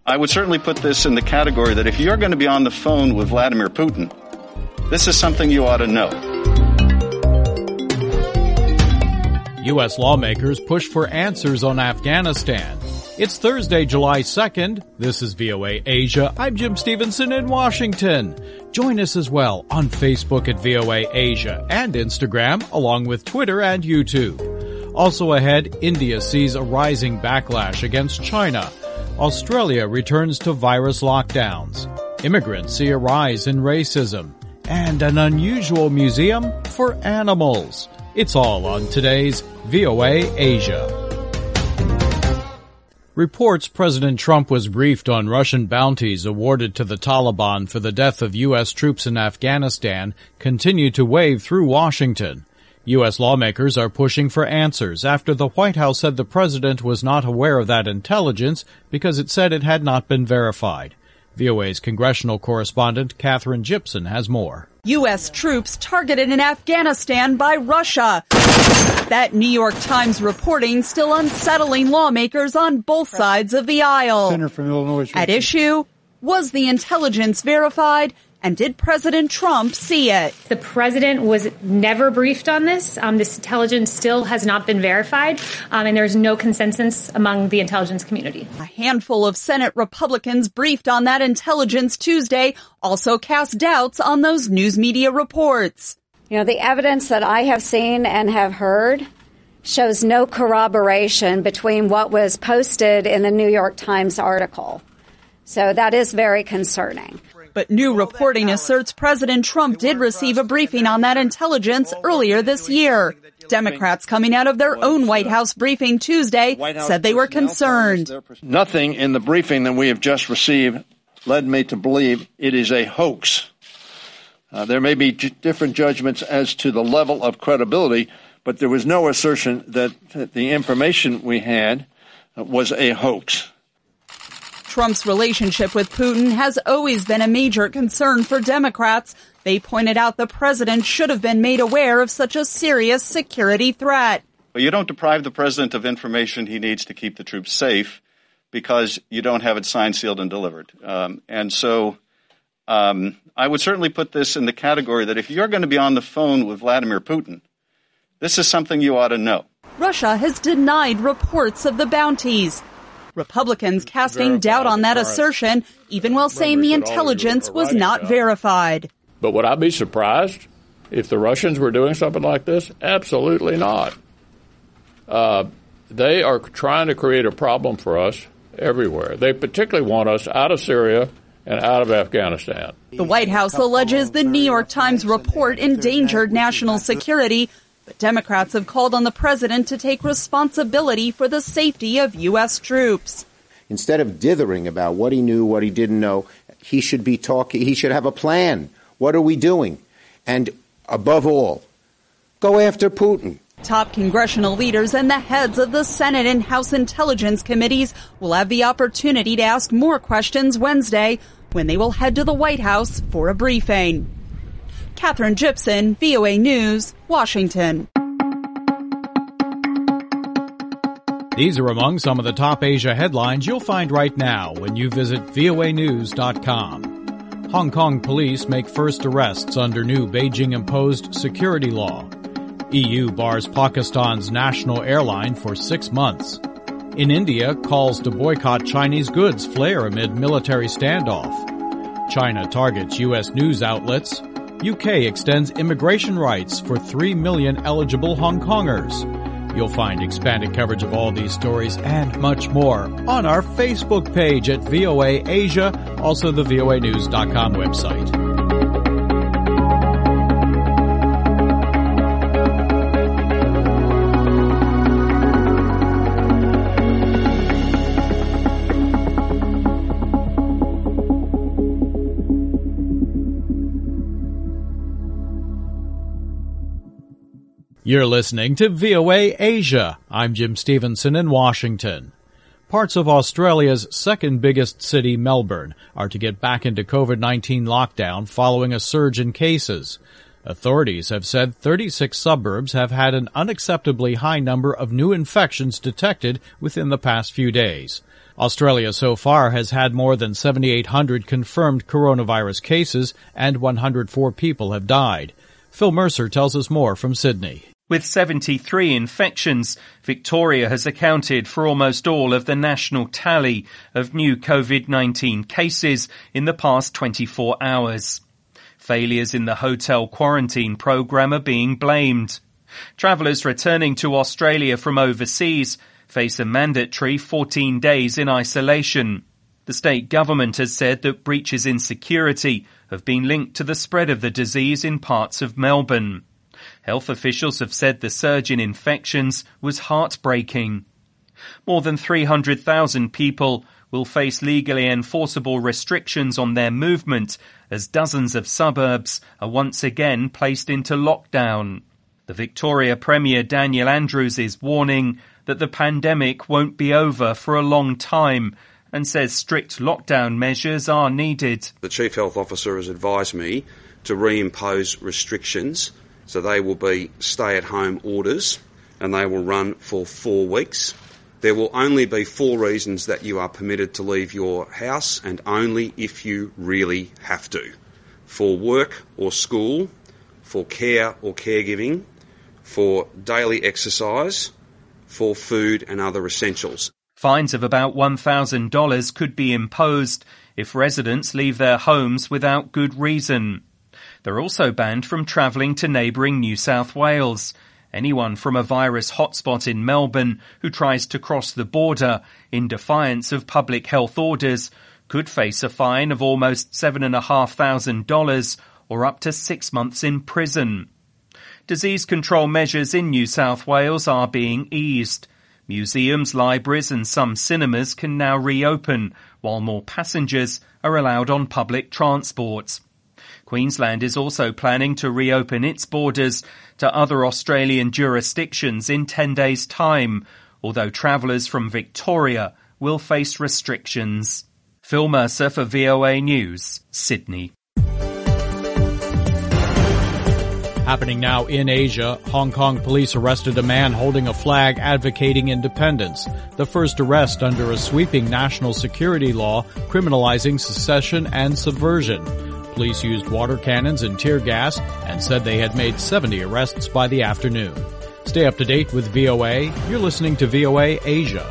I would certainly put this in the category that if you're going to be on the phone with Vladimir Putin, this is something you ought to know. U.S. lawmakers push for answers on Afghanistan. It's Thursday, July 2nd. This is VOA Asia. I'm Jim Stevenson in Washington. Join us as well on Facebook at VOA Asia and Instagram, along with Twitter and YouTube. Also ahead, India sees a rising backlash against China. Australia returns to virus lockdowns. Immigrants see a rise in racism. And an unusual museum for animals. It's all on today's VOA Asia. Reports President Trump was briefed on Russian bounties awarded to the Taliban for the death of U.S. troops in Afghanistan continue to wave through Washington. U.S. lawmakers are pushing for answers after the White House said the president was not aware of that intelligence because it said it had not been verified. VOA's congressional correspondent Katherine Gypson has more. U.S. troops targeted in Afghanistan by Russia. That New York Times reporting still unsettling lawmakers on both sides of the aisle. Senator from Illinois. At issue, was the intelligence verified, and did President Trump see it? The president was never briefed on this. This intelligence still has not been verified, and there's no consensus among the intelligence community. A handful of Senate Republicans briefed on that intelligence Tuesday also cast doubts on those news media reports. You know, the evidence that I have seen and have heard shows no corroboration between what was posted in the New York Times article. So that is very concerning. But new reporting asserts President Trump did receive a briefing on that intelligence earlier this year. Democrats coming out of their own White House briefing Tuesday said they were concerned. Nothing in the briefing that we have just received led me to believe it is a hoax. There may be different judgments as to the level of credibility, but there was no assertion that the information we had was a hoax. Trump's relationship with Putin has always been a major concern for Democrats. They pointed out the president should have been made aware of such a serious security threat. But you don't deprive the president of information he needs to keep the troops safe because you don't have it signed, sealed, and delivered. I would certainly put this in the category that if you're going to be on the phone with Vladimir Putin, this is something you ought to know. Russia has denied reports of the bounties. Republicans casting doubt on that assertion, even while saying the intelligence was not verified. But would I be surprised if the Russians were doing something like this? Absolutely not. They are trying to create a problem for us everywhere. They particularly want us out of Syria and out of Afghanistan. The White House alleges the New York Times report endangered national security, but Democrats have called on the president to take responsibility for the safety of U.S. troops. Instead of dithering about what he knew, what he didn't know, he should be talking. He should have a plan. What are we doing? And above all, go after Putin. Top congressional leaders and the heads of the Senate and House Intelligence Committees will have the opportunity to ask more questions Wednesday when they will head to the White House for a briefing. Katherine Gypson, VOA News, Washington. These are among some of the top Asia headlines you'll find right now when you visit voanews.com. Hong Kong police make first arrests under new Beijing-imposed security law. EU bars Pakistan's national airline for 6 months. In India, calls to boycott Chinese goods flare amid military standoff. China targets U.S. news outlets. UK extends immigration rights for 3 million eligible Hong Kongers. You'll find expanded coverage of all these stories and much more on our Facebook page at VOA Asia, also the voanews.com website. You're listening to VOA Asia. I'm Jim Stevenson in Washington. Parts of Australia's second biggest city, Melbourne, are to get back into COVID-19 lockdown following a surge in cases. Authorities have said 36 suburbs have had an unacceptably high number of new infections detected within the past few days. Australia so far has had more than 7,800 confirmed coronavirus cases and 104 people have died. Phil Mercer tells us more from Sydney. With 73 infections, Victoria has accounted for almost all of the national tally of new COVID-19 cases in the past 24 hours. Failures in the hotel quarantine program are being blamed. Travellers returning to Australia from overseas face a mandatory 14 days in isolation. The state government has said that breaches in security have been linked to the spread of the disease in parts of Melbourne. Health officials have said the surge in infections was heartbreaking. More than 300,000 people will face legally enforceable restrictions on their movement as dozens of suburbs are once again placed into lockdown. The Victoria Premier Daniel Andrews is warning that the pandemic won't be over for a long time and says strict lockdown measures are needed. The Chief Health Officer has advised me to reimpose restrictions. So they will be stay-at-home orders and they will run for 4 weeks. There will only be 4 reasons that you are permitted to leave your house and only if you really have to. For work or school, for care or caregiving, for daily exercise, for food and other essentials. Fines of about $1,000 could be imposed if residents leave their homes without good reason. They're also banned from travelling to neighbouring New South Wales. Anyone from a virus hotspot in Melbourne who tries to cross the border in defiance of public health orders could face a fine of almost $7,500 or up to 6 months in prison. Disease control measures in New South Wales are being eased. Museums, libraries and some cinemas can now reopen, while more passengers are allowed on public transport. Queensland is also planning to reopen its borders to other Australian jurisdictions in 10 days' time, although travellers from Victoria will face restrictions. Phil Mercer for VOA News, Sydney. Happening now in Asia, Hong Kong police arrested a man holding a flag advocating independence, the first arrest under a sweeping national security law criminalizing secession and subversion. Police used water cannons and tear gas and said they had made 70 arrests by the afternoon. Stay up to date with VOA. You're listening to VOA Asia.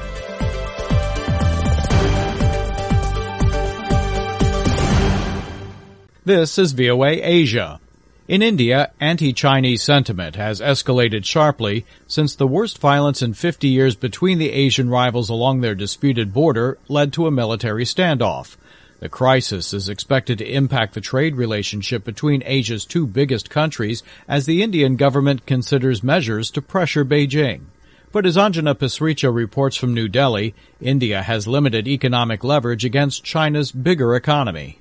This is VOA Asia. In India, anti-Chinese sentiment has escalated sharply since the worst violence in 50 years between the Asian rivals along their disputed border led to a military standoff. The crisis is expected to impact the trade relationship between Asia's 2 biggest countries as the Indian government considers measures to pressure Beijing. But as Anjana Pasricha reports from New Delhi, India has limited economic leverage against China's bigger economy.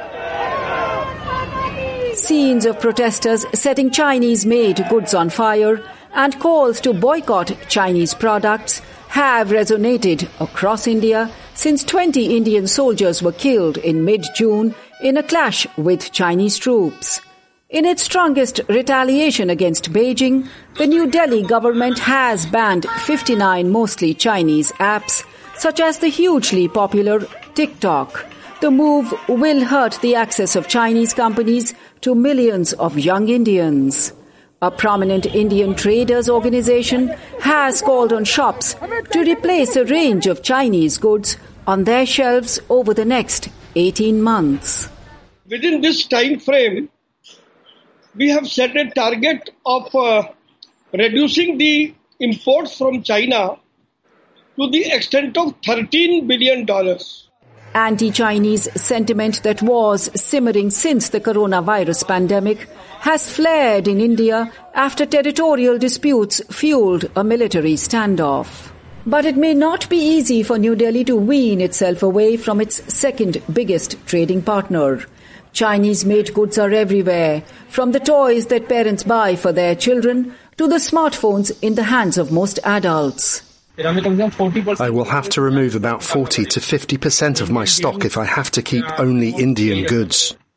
Scenes of protesters setting Chinese-made goods on fire and calls to boycott Chinese products have resonated across India since 20 Indian soldiers were killed in mid-June in a clash with Chinese troops. In its strongest retaliation against Beijing, the New Delhi government has banned 59 mostly Chinese apps, such as the hugely popular TikTok. The move will hurt the access of Chinese companies to millions of young Indians. A prominent Indian traders organization has called on shops to replace a range of Chinese goods on their shelves over the next 18 months. Within this time frame, we have set a target of reducing the imports from China to the extent of $13 billion. Anti-Chinese sentiment that was simmering since the coronavirus pandemic has flared in India after territorial disputes fueled a military standoff. But it may not be easy for New Delhi to wean itself away from its second biggest trading partner. Chinese-made goods are everywhere, from the toys that parents buy for their children to the smartphones in the hands of most adults. I will have to remove about 40 to 50% of my stock if I have to keep only Indian goods.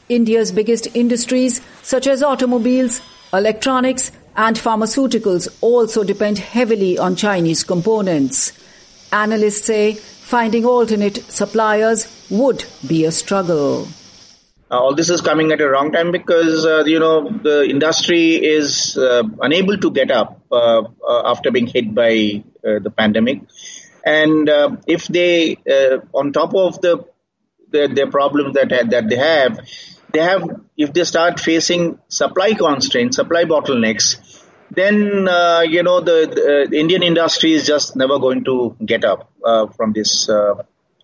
India's biggest industries, such as automobiles, electronics, and pharmaceuticals, also depend heavily on Chinese components. Analysts say finding alternate suppliers would be a struggle. All this is coming at a wrong time because, the industry is unable to get up after being hit by the pandemic. And if they, on top of their problems that they have, if they start facing supply constraints, supply bottlenecks, then, the Indian industry is just never going to get up from this, the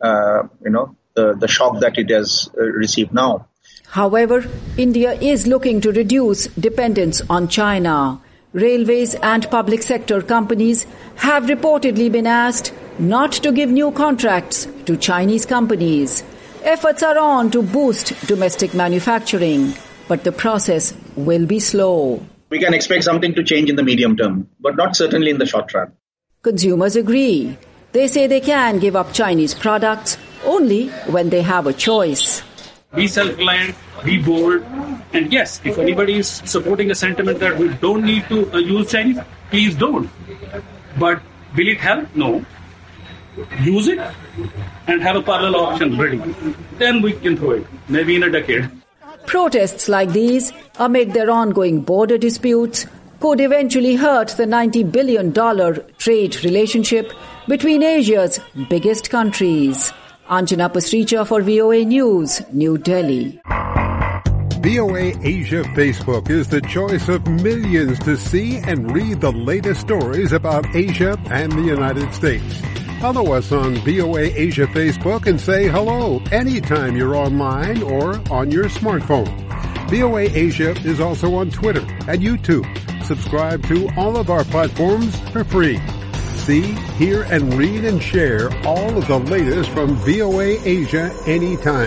shock that it has received now. However, India is looking to reduce dependence on China. Railways and public sector companies have reportedly been asked not to give new contracts to Chinese companies. Efforts are on to boost domestic manufacturing, but the process will be slow. We can expect something to change in the medium term, but not certainly in the short run. Consumers agree. They say they can give up Chinese products only when they have a choice. Be self-reliant, be bold, and yes, if anybody is supporting a sentiment that we don't need to use Chinese, please don't. But will it help? No. Use it and have a parallel option ready. Then we can throw it, maybe in a decade. Protests like these, amid their ongoing border disputes, could eventually hurt the $90 billion trade relationship between Asia's biggest countries. Anjana Pasricha for VOA News, New Delhi. VOA Asia Facebook is the choice of millions to see and read the latest stories about Asia and the United States. Follow us on VOA Asia Facebook and say hello anytime you're online or on your smartphone. VOA Asia is also on Twitter and YouTube. Subscribe to all of our platforms for free. See, hear, and read and share all of the latest from VOA Asia anytime.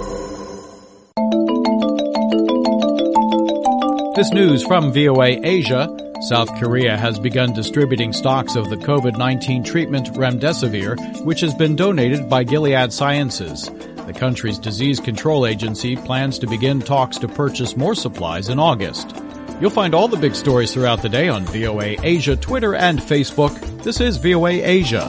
This news from VOA Asia. South Korea has begun distributing stocks of the COVID-19 treatment remdesivir, which has been donated by Gilead Sciences. The country's disease control agency plans to begin talks to purchase more supplies in August. You'll find all the big stories throughout the day on VOA Asia, Twitter, and Facebook. This is VOA Asia.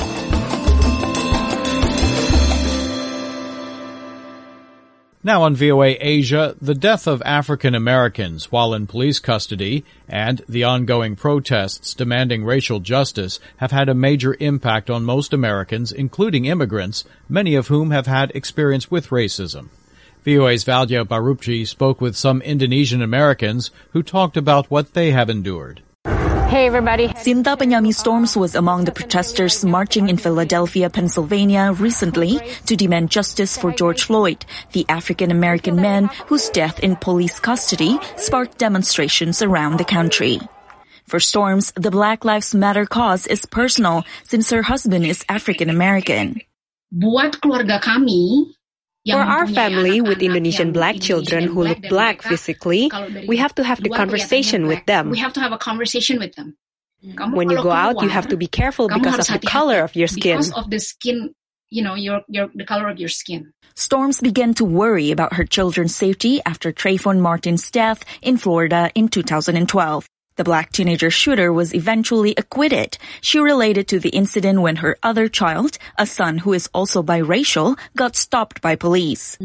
Now on VOA Asia, the death of African Americans while in police custody and the ongoing protests demanding racial justice have had a major impact on most Americans, including immigrants, many of whom have had experience with racism. VOA's Valdia Barupji spoke with some Indonesian Americans who talked about what they have endured. Hey everybody. Sinta Penyami Storms was among the protesters marching in Philadelphia, Pennsylvania recently to demand justice for George Floyd, the African-American man whose death in police custody sparked demonstrations around the country. For Storms, the Black Lives Matter cause is personal since her husband is African-American. Buat keluarga kami, for our family with Indonesian black children who look black physically, we have to have the conversation with them. We have to have a conversation with them. When you go out, you have to be careful because of the color of your skin. Because of the skin, the color of your skin. Storms began to worry about her children's safety after Trayvon Martin's death in Florida in 2012. The black teenager shooter was eventually acquitted. She related to the incident when her other child, a son who is also biracial, got stopped by police.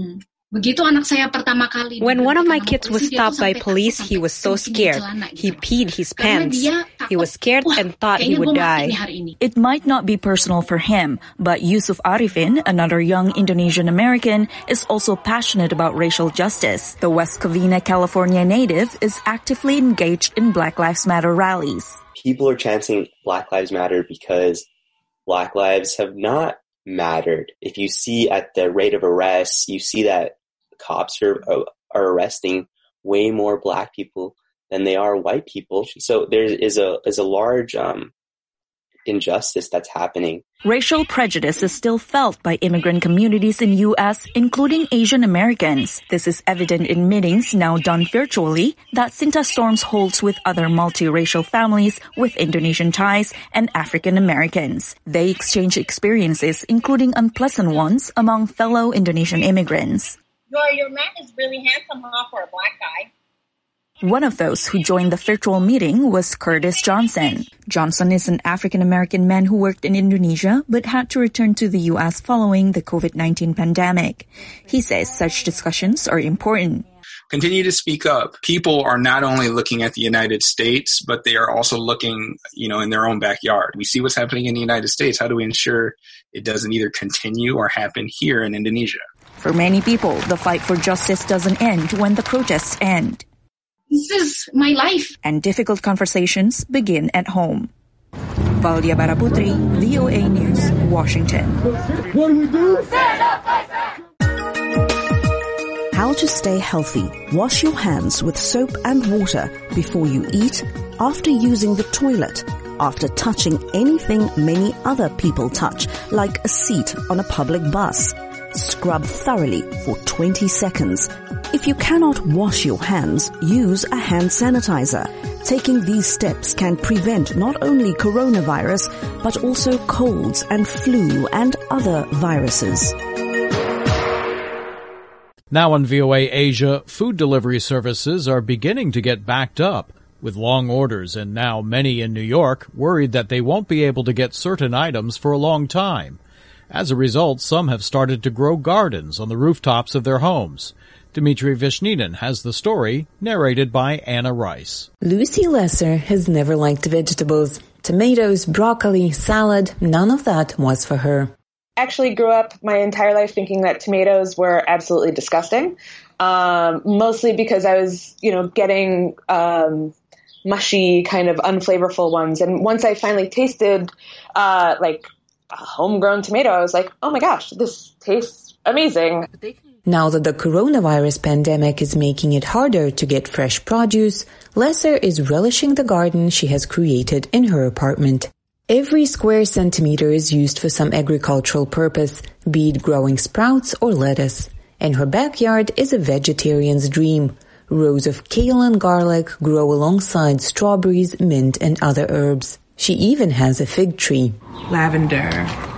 When one of my kids was stopped by police, he was so scared. He peed his pants. He was scared and thought he would die. It might not be personal for him, but Yusuf Arifin, another young Indonesian American, is also passionate about racial justice. The West Covina, California native is actively engaged in Black Lives Matter rallies. People are chanting Black Lives Matter because Black lives have not mattered. If you see at the rate of arrests, you see that cops are arresting way more black people than they are white people. So there is a large injustice that's happening. Racial prejudice is still felt by immigrant communities in U.S., including Asian Americans. This is evident in meetings now done virtually that Sinta Storms holds with other multiracial families with Indonesian ties and African Americans. They exchange experiences, including unpleasant ones, among fellow Indonesian immigrants. Your man is really handsome, huh, for a black guy. One of those who joined the virtual meeting was Curtis Johnson. Johnson is an African-American man who worked in Indonesia but had to return to the U.S. following the COVID-19 pandemic. He says such discussions are important. Continue to speak up. People are not only looking at the United States, but they are also looking, in their own backyard. We see what's happening in the United States. How do we ensure it doesn't either continue or happen here in Indonesia? For many people, the fight for justice doesn't end when the protests end. This is my life. And difficult conversations begin at home. Valdia Baraputri, VOA News, Washington. What do we do? How to stay healthy. Wash your hands with soap and water before you eat, after using the toilet, after touching anything many other people touch, like a seat on a public bus. Scrub thoroughly for 20 seconds. If you cannot wash your hands, use a hand sanitizer. Taking these steps can prevent not only coronavirus, but also colds and flu and other viruses. Now on VOA Asia, food delivery services are beginning to get backed up, with long orders and now many in New York worried that they won't be able to get certain items for a long time. As a result, some have started to grow gardens on the rooftops of their homes. Dmitry Vishninin has the story, narrated by Anna Rice. Lucy Lesser has never liked vegetables. Tomatoes, broccoli, salad, none of that was for her. I actually grew up my entire life thinking that tomatoes were absolutely disgusting, mostly because I was, getting mushy, kind of unflavorful ones. And once I finally tasted a homegrown tomato, I was like, oh my gosh, this tastes amazing. Now that the coronavirus pandemic is making it harder to get fresh produce, Lesser is relishing the garden she has created in her apartment. Every square centimeter is used for some agricultural purpose, be it growing sprouts or lettuce. And her backyard is a vegetarian's dream. Rows of kale and garlic grow alongside strawberries, mint, and other herbs. She even has a fig tree. Lavender,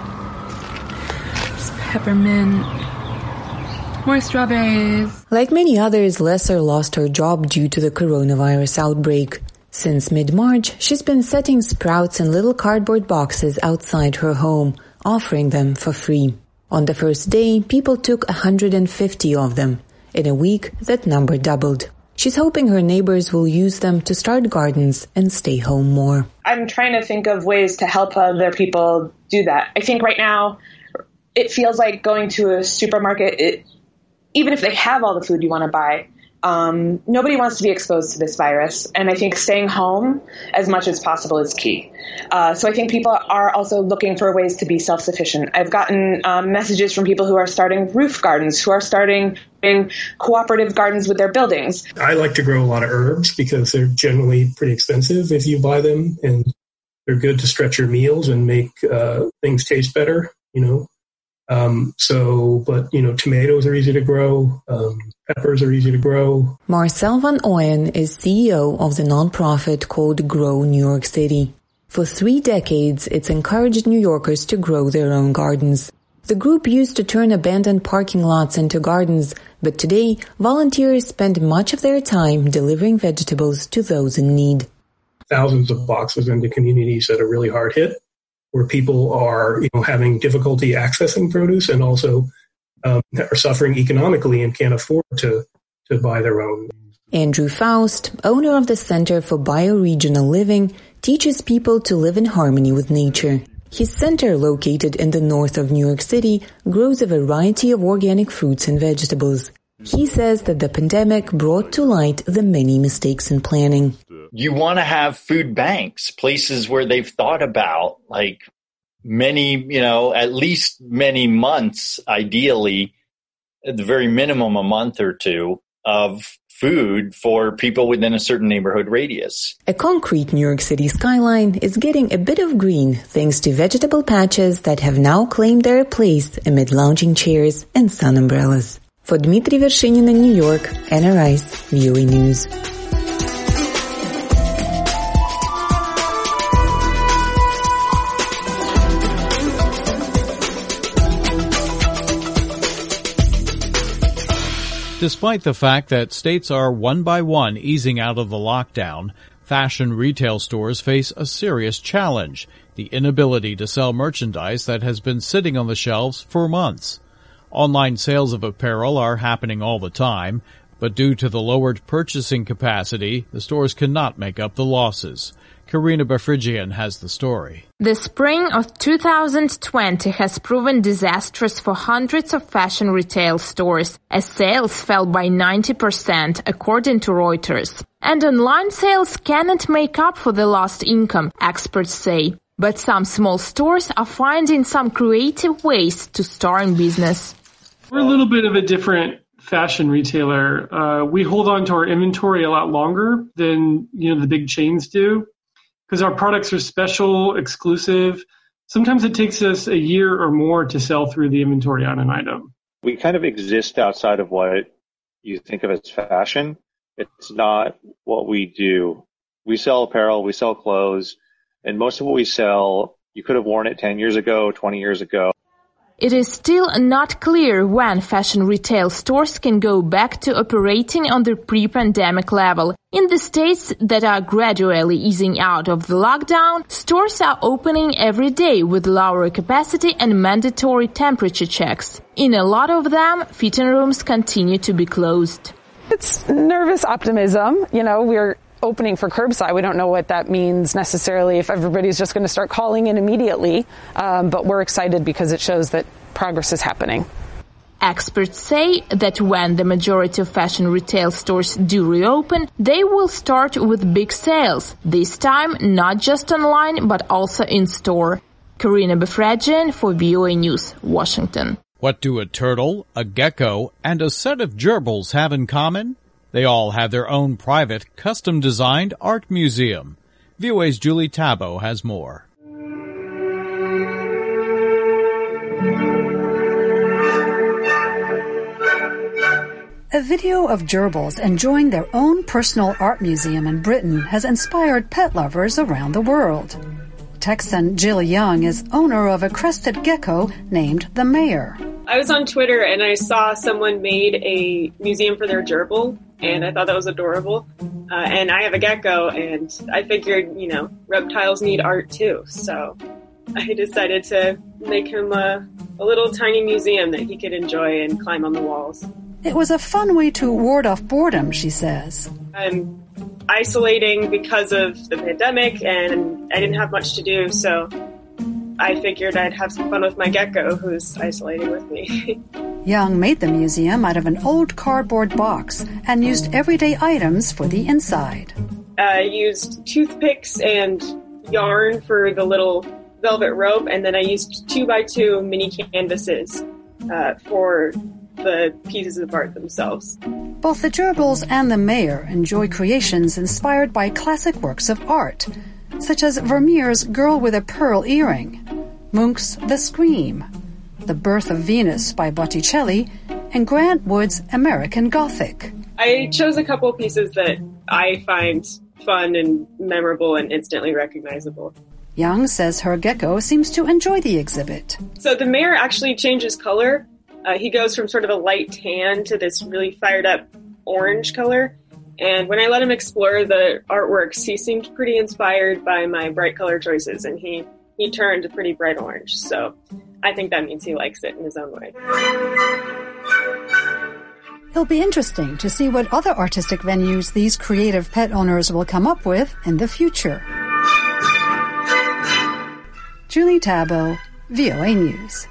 peppermint, more strawberries. Like many others, Lesser lost her job due to the coronavirus outbreak. Since mid-March, she's been setting sprouts in little cardboard boxes outside her home, offering them for free. On the first day, people took 150 of them. In a week, that number doubled. She's hoping her neighbors will use them to start gardens and stay home more. I'm trying to think of ways to help other people do that. I think right now, it feels like going to a supermarket, even if they have all the food you want to buy, nobody wants to be exposed to this virus. And I think staying home as much as possible is key. So I think people are also looking for ways to be self-sufficient. I've gotten messages from people who are starting roof gardens, who are starting cooperative gardens with their buildings. I like to grow a lot of herbs because they're generally pretty expensive if you buy them, and they're good to stretch your meals and make things taste better, tomatoes are easy to grow. Peppers are easy to grow. Marcel van Ooyen is CEO of the nonprofit called Grow New York City. For 3 decades, it's encouraged New Yorkers to grow their own gardens. The group used to turn abandoned parking lots into gardens, but today, volunteers spend much of their time delivering vegetables to those in need. Thousands of boxes into communities that are really hard hit, where people are, having difficulty accessing produce and also are suffering economically and can't afford to buy their own. Andrew Faust, owner of the Center for Bioregional Living, teaches people to live in harmony with nature. His center, located in the north of New York City, grows a variety of organic fruits and vegetables. He says that the pandemic brought to light the many mistakes in planning. You want to have food banks, places where they've thought about at least many months, ideally, at the very minimum a month or two of food for people within a certain neighborhood radius. A concrete New York City skyline is getting a bit of green thanks to vegetable patches that have now claimed their place amid lounging chairs and sun umbrellas. For Dmitry Vershinin in New York, Anna Rice, VOA News. Despite the fact that states are one by one easing out of the lockdown, fashion retail stores face a serious challenge, the inability to sell merchandise that has been sitting on the shelves for months. Online sales of apparel are happening all the time, but due to the lowered purchasing capacity, the stores cannot make up the losses. Karina Bafridjian has the story. The spring of 2020 has proven disastrous for hundreds of fashion retail stores, as sales fell by 90%, according to Reuters. And online sales cannot make up for the lost income, experts say. But some small stores are finding some creative ways to start in business. We're a little bit of a different fashion retailer. We hold on to our inventory a lot longer than the big chains do, because our products are special, exclusive. Sometimes it takes us a year or more to sell through the inventory on an item. We kind of exist outside of what you think of as fashion. It's not what we do. We sell apparel, we sell clothes, and most of what we sell, you could have worn it 10 years ago, 20 years ago. It is still not clear when fashion retail stores can go back to operating on their pre-pandemic level. In the states that are gradually easing out of the lockdown, stores are opening every day with lower capacity and mandatory temperature checks. In a lot of them, fitting rooms continue to be closed. It's nervous optimism. We're opening for curbside. We don't know what that means necessarily if everybody's just going to start calling in immediately, but we're excited because it shows that progress is happening. Experts say that when the majority of fashion retail stores do reopen, they will start with big sales, this time not just online but also in store. Karina Bafradjian for VOA News, Washington. What do a turtle, a gecko, and a set of gerbils have in common? They all have their own private, custom-designed art museum. VOA's Julie Tabo has more. A video of gerbils enjoying their own personal art museum in Britain has inspired pet lovers around the world. Texan Jill Young is owner of a crested gecko named the Mayor. I was on Twitter and I saw someone made a museum for their gerbil, and I thought that was adorable. And I have a gecko, and I figured, reptiles need art too. So I decided to make him a little tiny museum that he could enjoy and climb on the walls. It was a fun way to ward off boredom, she says. I'm isolating because of the pandemic, and I didn't have much to do, so I figured I'd have some fun with my gecko who's isolating with me. Young made the museum out of an old cardboard box and used everyday items for the inside. I used toothpicks and yarn for the little velvet rope, and then I used 2x2 mini canvases for the pieces of art themselves. Both the gerbils and the Mayor enjoy creations inspired by classic works of art, such as Vermeer's Girl with a Pearl Earring, Munch's The Scream, The Birth of Venus by Botticelli, and Grant Wood's American Gothic. I chose a couple pieces that I find fun and memorable and instantly recognizable. Young says her gecko seems to enjoy the exhibit. So the Mayor actually changes color. He goes from sort of a light tan to this really fired up orange color. And when I let him explore the artworks, he seemed pretty inspired by my bright color choices, and he turned a pretty bright orange. So I think that means he likes it in his own way. It'll be interesting to see what other artistic venues these creative pet owners will come up with in the future. Julie Tabo, VOA News.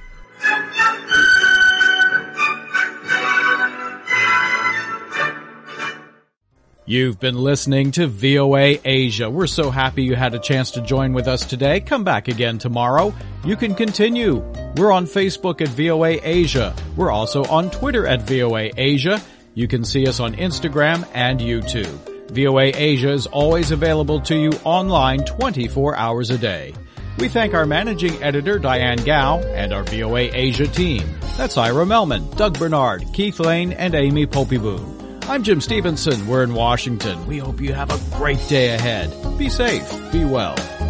You've been listening to VOA Asia. We're so happy you had a chance to join with us today. Come back again tomorrow. You can continue. We're on Facebook at VOA Asia. We're also on Twitter at VOA Asia. You can see us on Instagram and YouTube. VOA Asia is always available to you online 24 hours a day. We thank our managing editor, Diane Gao, and our VOA Asia team. That's Ira Melman, Doug Bernard, Keith Lane, and Amy Poppy-Boone. I'm Jim Stevenson. We're in Washington. We hope you have a great day ahead. Be safe. Be well.